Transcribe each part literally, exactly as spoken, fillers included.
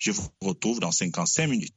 Je vous retrouve dans cinquante-cinq minutes.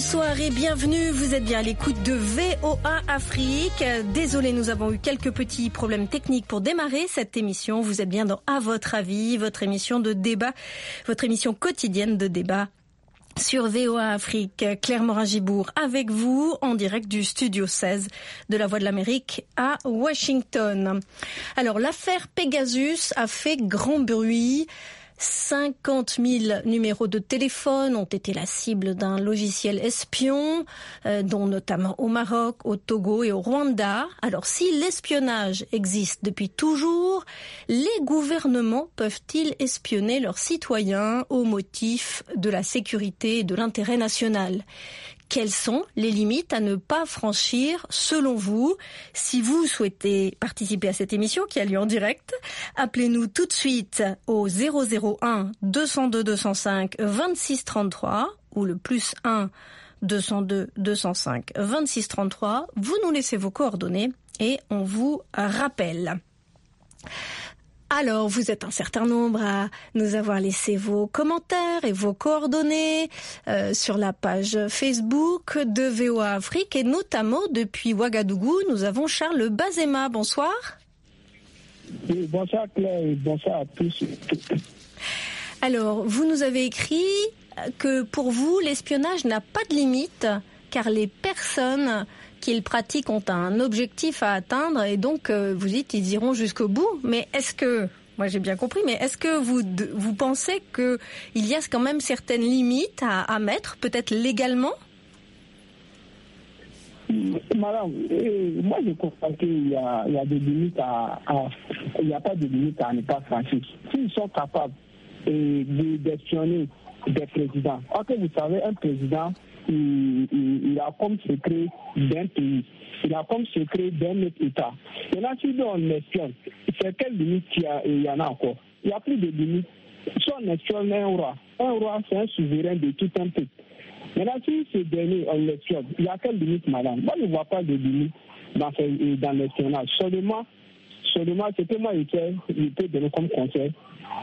Bonsoir et bienvenue, vous êtes bien à l'écoute de V O A Afrique. Désolé, nous avons eu quelques petits problèmes techniques pour démarrer cette émission. Vous êtes bien dans À votre avis, votre émission de débat, votre émission quotidienne de débat sur V O A Afrique. Claire Morin-Gibourg avec vous en direct du studio seize de la Voix de l'Amérique à Washington. Alors, l'affaire Pegasus a fait grand bruit. cinquante mille numéros de téléphone ont été la cible d'un logiciel espion, euh, dont notamment au Maroc, au Togo et au Rwanda. Alors, si l'espionnage existe depuis toujours, les gouvernements peuvent-ils espionner leurs citoyens au motif de la sécurité et de l'intérêt national ? Quelles sont les limites à ne pas franchir selon vous? Si vous souhaitez participer à cette émission qui a lieu en direct, appelez-nous tout de suite au zéro zéro un deux zéro deux deux zéro cinq vingt-six trente-trois ou le plus un deux zéro deux deux zéro cinq vingt-six trente-trois. Vous nous laissez vos coordonnées et on vous rappelle. Alors, vous êtes un certain nombre à nous avoir laissé vos commentaires et vos coordonnées euh, sur la page Facebook de V O A Afrique et notamment depuis Ouagadougou, nous avons Charles Bazema. Bonsoir. Oui, bonsoir Claire et bonsoir à tous. Alors, vous nous avez écrit que pour vous, l'espionnage n'a pas de limite car les personnes qu'ils pratiquent ont un objectif à atteindre et donc euh, vous dites ils iront jusqu'au bout. Mais est-ce que, moi j'ai bien compris, mais est-ce que vous vous pensez que il y a quand même certaines limites à, à mettre, peut-être légalement? Madame, euh, moi je comprends qu'il y a, il y a des limites à, à il n'y a pas de limites à ne pas franchir. S'ils sont capables euh, de, d'espionner des présidents, ok, vous savez, un président Il, il, il a comme secret d'un pays, il a comme secret d'un autre État. Et là, si on espionne, c'est quelle limite il y, a, il y en a encore? Il n'y a plus de limite. Si on espionne un roi, un roi c'est un souverain de tout un peuple. Maintenant, si ce dernier, on l'espionne, il y a quelle limite, madame? Moi, je ne vois pas de limite dans, ce, dans l'espionnage. Seulement, seulement, c'est que moi, je peux donner comme conseil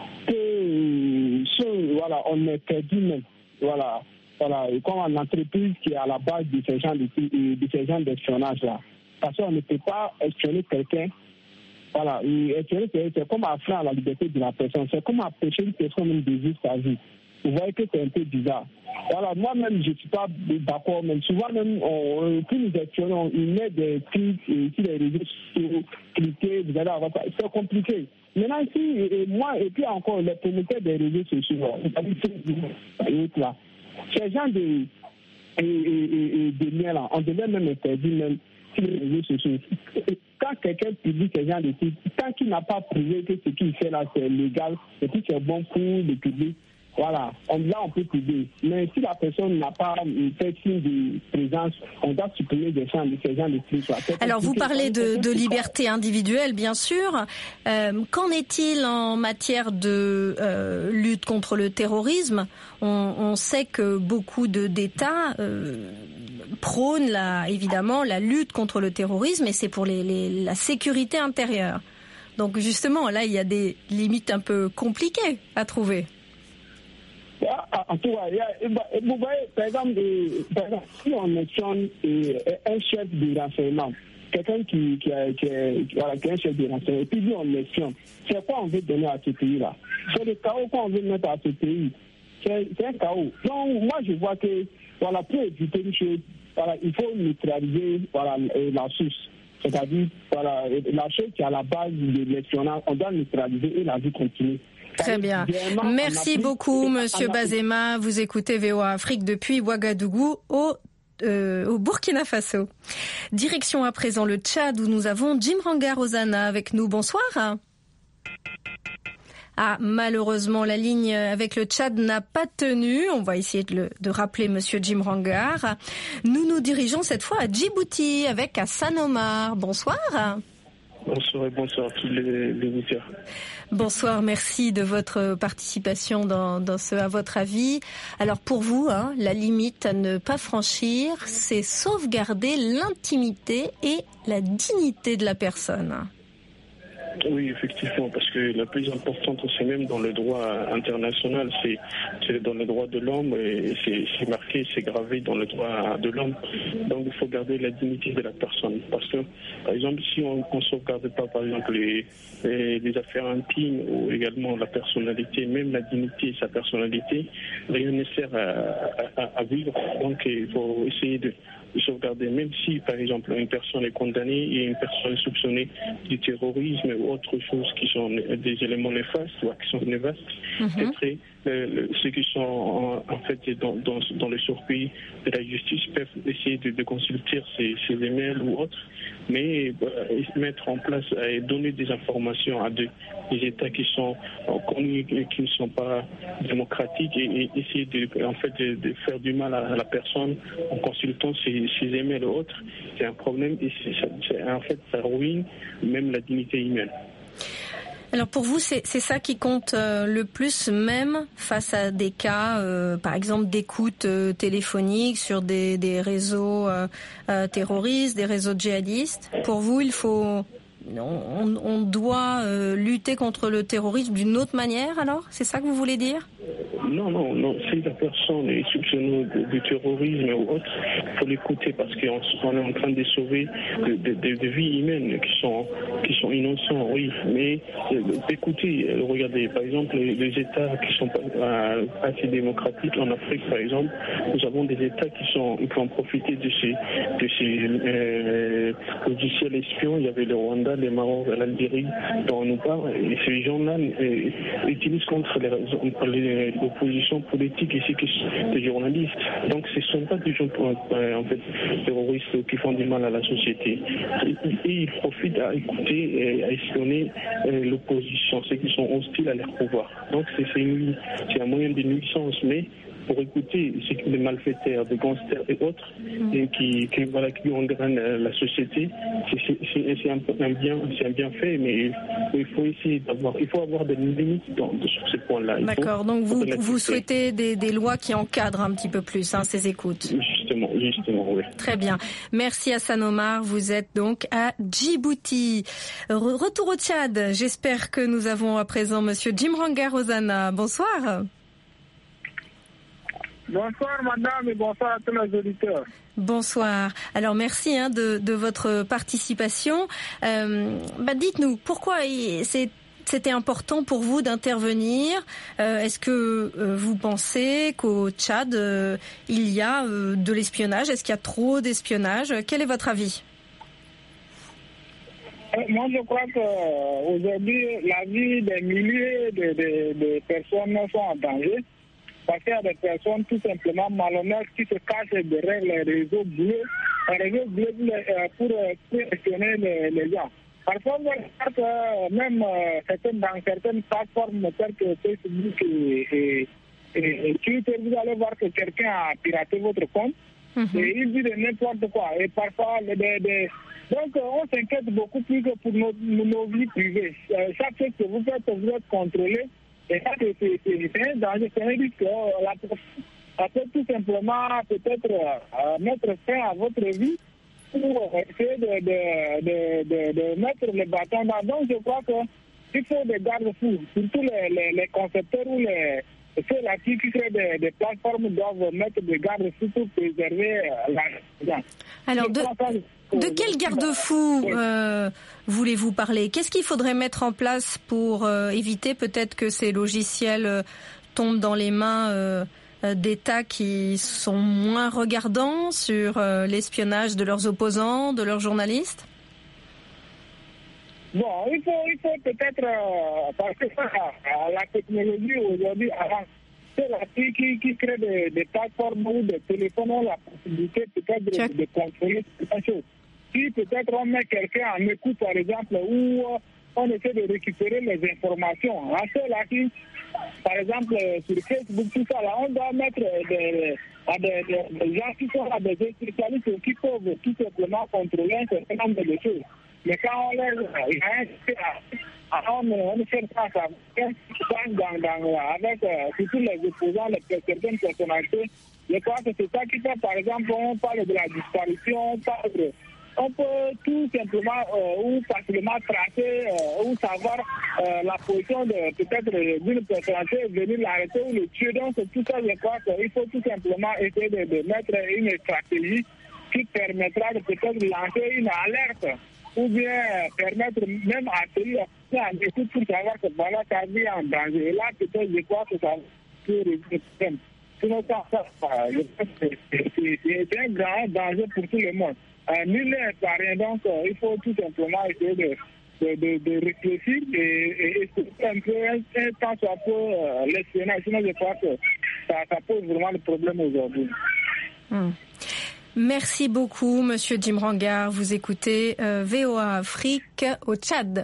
que, ce, voilà, on est perdu même. Voilà. Voilà, comme une entreprise qui est à la base de ces gens de, de ces gens d'espionnage-là. Parce qu'on ne peut pas espionner quelqu'un. Voilà, et espionner, c'est, c'est comme affreindre la liberté de la personne. C'est comme empêcher une personne même de vivre sa vie. Vous voyez que c'est un peu bizarre. Voilà, moi-même, je ne suis pas d'accord. Même souvent, même, on, plus nous espionnons, on met des clics sur les réseaux sociaux, cliquez, vous allez avoir ça. C'est compliqué. Maintenant, si, et moi, et puis encore, les promoteurs des réseaux sociaux, c'est-à-dire et autres là. Ces gens de, et, et, et, de liens là, on devait même interdire même sur les réseaux sociaux. Quand quelqu'un publie ces gens de sites, tant qu'il n'a pas prouvé que ce qu'il fait là c'est légal et que c'est bon pour le public, voilà, on, là on peut publier. Mais si la personne n'a pas fait signe de présence, on doit supprimer des gens de ces gens de sites. Alors vous parlez de, de liberté individuelle, bien sûr. Euh, qu'en est-il en matière de euh, lutte contre le terrorisme? On, on sait que beaucoup de, d'États euh, prônent la, évidemment la lutte contre le terrorisme et c'est pour les, les, la sécurité intérieure. Donc justement, là, il y a des limites un peu compliquées à trouver. En tout cas, vous voyez, par exemple, par exemple si on mentionne un chef de renseignement, quelqu'un qui, qui, a, qui, a, voilà, qui est un chef de renseignement, et puis lui on mentionne, c'est quoi on veut donner à ce pays-là? C'est le chaos qu'on veut mettre à ce pays. C'est, c'est un chaos. Donc, moi, je vois que, voilà, pour éviter une chose, voilà, il faut neutraliser voilà, la source. C'est-à-dire, voilà, la chose qui est à la base de l'espionnage, on doit neutraliser et la vie continue. Très bien. Merci beaucoup, Monsieur Bazema. Vous écoutez V O A Afrique depuis Ouagadougou au, euh, au Burkina Faso. Direction à présent le Tchad où nous avons Djimranga Rosana avec nous. Bonsoir. Ah, malheureusement, la ligne avec le Tchad n'a pas tenu. On va essayer de, le, de rappeler Monsieur Djimranga. Nous nous dirigeons cette fois à Djibouti avec Hassan Omar. Bonsoir. Bonsoir et bonsoir à tous les, les auditeurs. Bonsoir, merci de votre participation dans, dans ce À votre avis. Alors pour vous, hein, la limite à ne pas franchir, c'est sauvegarder l'intimité et la dignité de la personne. Oui, effectivement, parce que la plus importante, c'est même dans le droit international, c'est, c'est dans le droit de l'homme, et c'est, c'est marqué, c'est gravé dans le droit de l'homme. Donc il faut garder la dignité de la personne. Parce que, par exemple, si on ne sauvegarde pas, par exemple, les, les, les affaires intimes ou également la personnalité, même la dignité et sa personnalité, rien ne sert à, à, à vivre. Donc il faut essayer de, de sauvegarder, même si, par exemple, une personne est condamnée et une personne est soupçonnée du terrorisme ou autre chose qui sont des éléments néfastes ou actions néfastes, mm-hmm. Très, euh, ceux qui sont en, en fait dans, dans, dans le surplis de la justice peuvent essayer de, de consulter ces, ces emails ou autres, mais euh, mettre en place et donner des informations à des, des États qui sont euh, connus et qui ne sont pas démocratiques et, et essayer de, en fait, de, de faire du mal à la personne en consultant ces, ces emails ou autres. C'est un problème et c'est, c'est, en fait ça ruine même la dignité humaine. Alors pour vous, c'est, c'est ça qui compte euh, le plus, même face à des cas, euh, par exemple, d'écoute euh, téléphonique sur des, des réseaux euh, euh, terroristes, des réseaux djihadistes. Pour vous, il faut, on, on doit euh, lutter contre le terrorisme d'une autre manière, alors ? C'est ça que vous voulez dire ? Non, non, non. Si la personne est soupçonnée du terrorisme ou autre, il faut l'écouter parce qu'on est en train de sauver des de, de, de vies humaines qui sont, qui sont innocents, oui. Mais euh, écoutez, euh, regardez, par exemple, les, les États qui sont pas euh, assez démocratiques en Afrique, par exemple, nous avons des États qui, sont, qui ont profité de ces, de ces euh, logiciels espions. Il y avait le Rwanda, le Maroc, l'Algérie, dont on nous parle. Et ces gens-là euh, utilisent contre les, les l'opposition politique ici qui sont des journalistes. Donc ce ne sont pas des gens euh, en fait, terroristes qui font du mal à la société. Et, et ils profitent à écouter et à espionner euh, l'opposition, ceux qui sont hostiles à leur pouvoir. Donc c'est, c'est, une, c'est un moyen de nuisance, mais pour écouter ce que les malfaiteurs, des gangsters et autres, et qui, qui, voilà, qui engrainent la société, c'est, c'est, c'est, un, un bien, c'est un bien fait, mais il faut essayer d'avoir, il faut avoir des limites dans, sur ces points-là. Il D'accord, faut, donc vous, vous souhaitez des, des lois qui encadrent un petit peu plus hein, ces écoutes. Justement, justement, oui. Très bien. Merci Hassan Omar, vous êtes donc à Djibouti. Retour au Tchad, j'espère que nous avons à présent Monsieur Jim Rangarozana. Bonsoir. Bonsoir madame et bonsoir à tous les auditeurs. Bonsoir. Alors merci hein, de, de votre participation. Euh, bah dites-nous, pourquoi c'est, c'était important pour vous d'intervenir ? euh, Est-ce que euh, vous pensez qu'au Tchad, euh, il y a euh, de l'espionnage ? Est-ce qu'il y a trop d'espionnage ? Quel est votre avis ? Moi, je crois qu'aujourd'hui, la vie des milliers de, de, de personnes sont en danger. Parce qu'il y a des personnes tout simplement malhonnêtes qui se cachent derrière les réseaux bleus, les réseaux bleus pour, pour espionner les, les gens. Parfois, on voit que même euh, certaines, dans certaines plateformes telles que Facebook et, et, et, et Twitter, vous allez voir que quelqu'un a piraté votre compte mm-hmm. et il dit de n'importe quoi. Et parfois, des, des... donc on s'inquiète beaucoup plus que pour nos, nos vies privées. Euh, chaque chose que vous faites, vous êtes contrôlé. Et ça, c'est, c'est, c'est un danger, c'est un risque. La ça peut tout simplement peut-être euh, mettre fin à votre vie pour essayer de, de, de, de, de mettre le bâton dans. Donc, je crois qu'il faut des garde-fous. Surtout les, les, les concepteurs ou les ceux-là qui créent des, des plateformes doivent mettre des garde-fous pour préserver la. Alors, de, de quel garde-fou euh, voulez-vous parler ? Qu'est-ce qu'il faudrait mettre en place pour euh, éviter peut-être que ces logiciels euh, tombent dans les mains euh, d'États qui sont moins regardants sur euh, l'espionnage de leurs opposants, de leurs journalistes ? Bon, il faut, il faut peut-être, euh, parce que ça, la technologie aujourd'hui avance. C'est la qui, qui, qui crée des, des plateformes ou des téléphones ont la possibilité peut-être de, de contrôler certaines choses. Si peut-être on met quelqu'un en écoute, par exemple, ou on essaie de récupérer les informations. À ceux-là qui, par exemple, sur Facebook, tout ça, là, on doit mettre des, des, des, des gens qui sont là, des spécialistes qui peuvent tout simplement contrôler un certain nombre de choses. Mais quand on les... Il y a un on, on ne fait pas ça. Dans, dans, avec euh, surtout les opposants, les, certaines personnalités, je crois que c'est ça qui fait, par exemple, on parle de la disparition, on parle de, on peut tout simplement euh, ou facilement tracer euh, ou savoir euh, la position de peut-être d'une personnalité, venir l'arrêter ou le tuer. Donc tout ça, je crois qu'il faut tout simplement essayer de, de mettre une stratégie qui permettra de peut-être lancer une alerte ou bien permettre même à celui qui a l'écoute pour savoir que voilà, ta vie est en danger. Et là, peut-être, je crois que ça peut résoudre le problème. Sinon, ça, ça, je pense que c'est un grand danger pour tout le monde. Euh, nul n'est pas rien, donc euh, il faut tout simplement essayer de, de, de, de réfléchir et, et, et un peu, un, un temps soit peu euh, l'espionnage. Sinon, je crois que ça, ça pose vraiment le problème aujourd'hui. Hum. Merci beaucoup, Monsieur Jim Rangar. Vous écoutez euh, V O A Afrique au Tchad.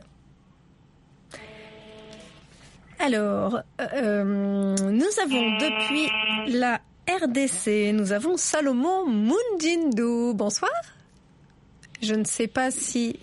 Alors, euh, nous avons depuis la R D C, nous avons Salomon Mundjindou. Bonsoir. Je ne sais pas si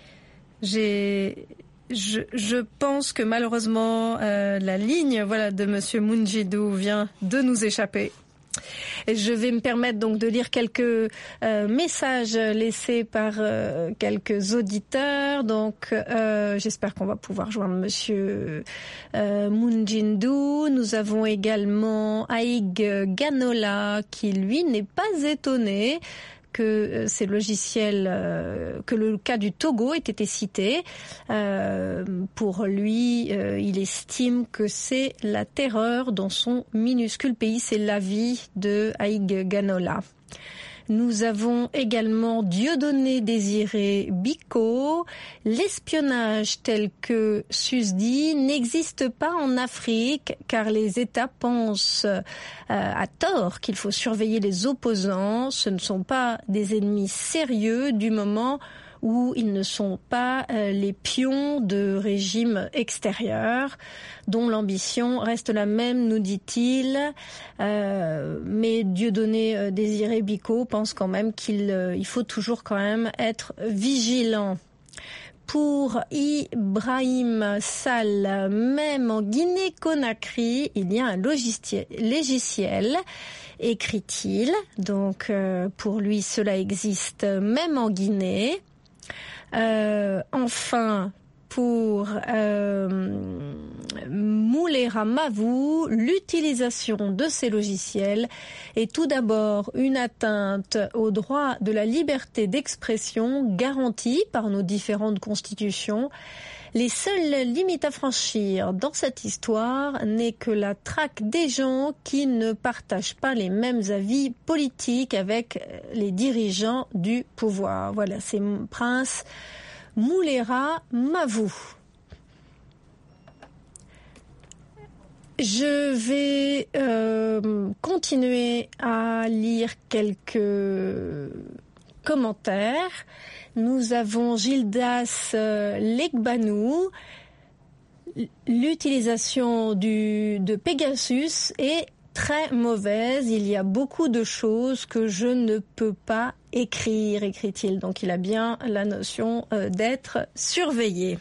j'ai... Je, je pense que malheureusement, euh, la ligne voilà, de Monsieur Mundjindou vient de nous échapper. Et je vais me permettre donc de lire quelques euh, messages laissés par euh, quelques auditeurs. Donc, euh, j'espère qu'on va pouvoir joindre Monsieur euh, Mundjindou. Nous avons également Aïg Ganola qui, lui, n'est pas étonné que ces logiciels, euh, que le cas du Togo ait été cité. Euh, pour lui, euh, il estime que c'est la terreur dans son minuscule pays. C'est l'avis de Aïg Ganola. Nous avons également Dieudonné Désiré Biko. L'espionnage tel que susdit n'existe pas en Afrique car les États pensent euh, à tort qu'il faut surveiller les opposants. Ce ne sont pas des ennemis sérieux du moment où ils ne sont pas euh, les pions de régimes extérieurs dont l'ambition reste la même, nous dit-il. Euh, mais Dieudonné euh, Désiré Biko pense quand même qu'il euh, il faut toujours quand même être vigilant. Pour Ibrahim Sall, même en Guinée-Conakry, il y a un logiciel, écrit-il. Donc euh, pour lui, cela existe même en Guinée. Euh, enfin, pour euh, Moulera Mavou, l'utilisation de ces logiciels est tout d'abord une atteinte au droit de la liberté d'expression garantie par nos différentes constitutions. Les seules limites à franchir dans cette histoire n'est que la traque des gens qui ne partagent pas les mêmes avis politiques avec les dirigeants du pouvoir. Voilà, c'est Prince Moulera Mavou. Je vais euh, continuer à lire quelques commentaires. Nous avons Gildas euh, Legbanou. L'utilisation du, de Pegasus est très mauvaise. Il y a beaucoup de choses que je ne peux pas écrire, écrit-il. Donc il a bien la notion euh, d'être surveillé.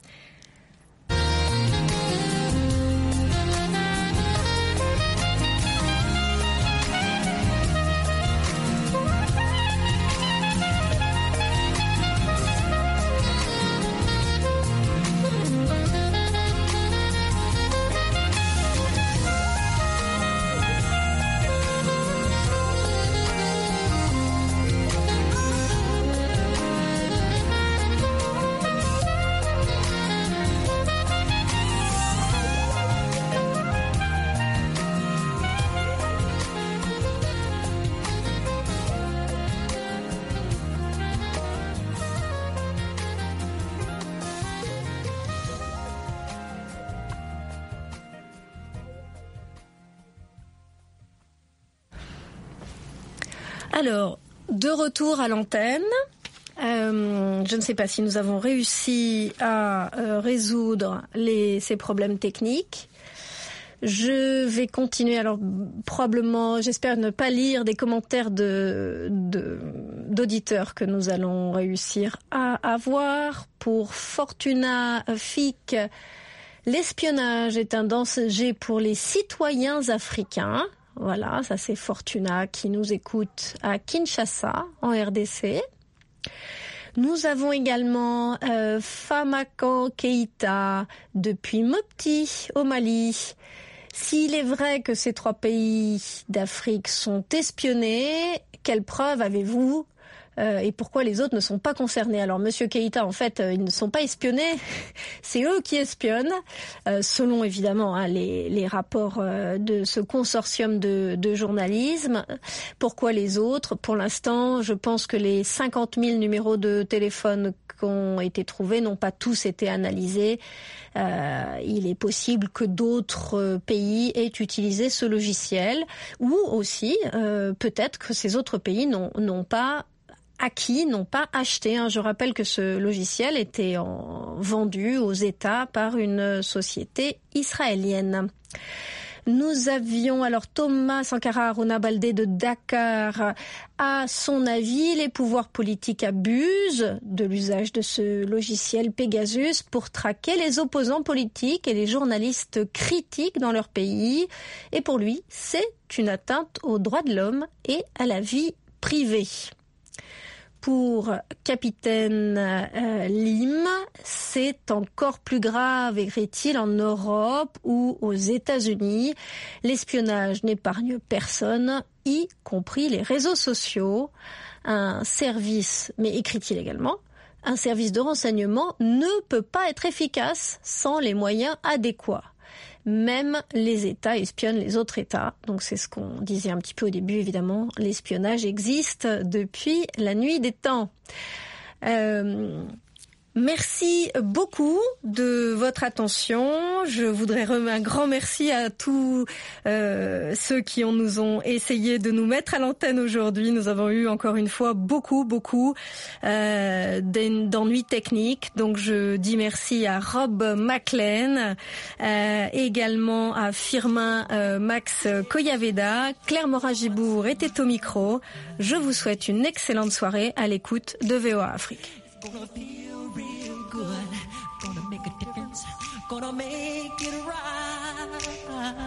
Alors, de retour à l'antenne, euh, je ne sais pas si nous avons réussi à euh, résoudre les, ces problèmes techniques. Je vais continuer, alors probablement, j'espère ne pas lire des commentaires de, de, d'auditeurs que nous allons réussir à avoir. Pour Fortuna Fic, l'espionnage est un danger pour les citoyens africains. Voilà, ça c'est Fortuna qui nous écoute à Kinshasa, en R D C. Nous avons également euh, Famako Keïta depuis Mopti au Mali. S'il est vrai que ces trois pays d'Afrique sont espionnés, quelles preuves avez-vous euh, et pourquoi les autres ne sont pas concernés? Alors, Monsieur Keïta, en fait, euh, ils ne sont pas espionnés, c'est eux qui espionnent, euh, selon évidemment hein, les, les rapports euh, de ce consortium de, de journalisme. Pourquoi les autres? Pour l'instant, je pense que les cinquante mille numéros de téléphone qui ont été trouvés n'ont pas tous été analysés. Euh, il est possible que d'autres pays aient utilisé ce logiciel, ou aussi euh, peut-être que ces autres pays n'ont, n'ont pas acquis, n'ont pas acheté. Je rappelle que ce logiciel était en, vendu aux États par une société israélienne. Nous avions alors Thomas Sankara Aruna Baldé de Dakar. À son avis, les pouvoirs politiques abusent de l'usage de ce logiciel Pegasus pour traquer les opposants politiques et les journalistes critiques dans leur pays. Et pour lui, c'est une atteinte aux droits de l'homme et à la vie privée. Pour Capitaine euh, Lim, c'est encore plus grave, écrit-il, en Europe ou aux États-Unis. L'espionnage n'épargne personne, y compris les réseaux sociaux. Un service, mais écrit-il également, un service de renseignement ne peut pas être efficace sans les moyens adéquats. Même les États espionnent les autres États. Donc c'est ce qu'on disait un petit peu au début, évidemment. L'espionnage existe depuis la nuit des temps. Euh, merci beaucoup de votre attention. Je voudrais remettre un grand merci à tous euh, ceux qui ont, nous ont essayé de nous mettre à l'antenne aujourd'hui. Nous avons eu encore une fois beaucoup, beaucoup euh, d'ennuis techniques. Donc je dis merci à Rob McLean, euh, également à Firmin euh, Max Koyaveda, Claire Morin-Gibour était au micro. Je vous souhaite une excellente soirée à l'écoute de V O A Afrique. Gonna make a difference, gonna make it right.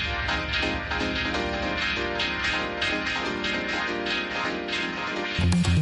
Thank you.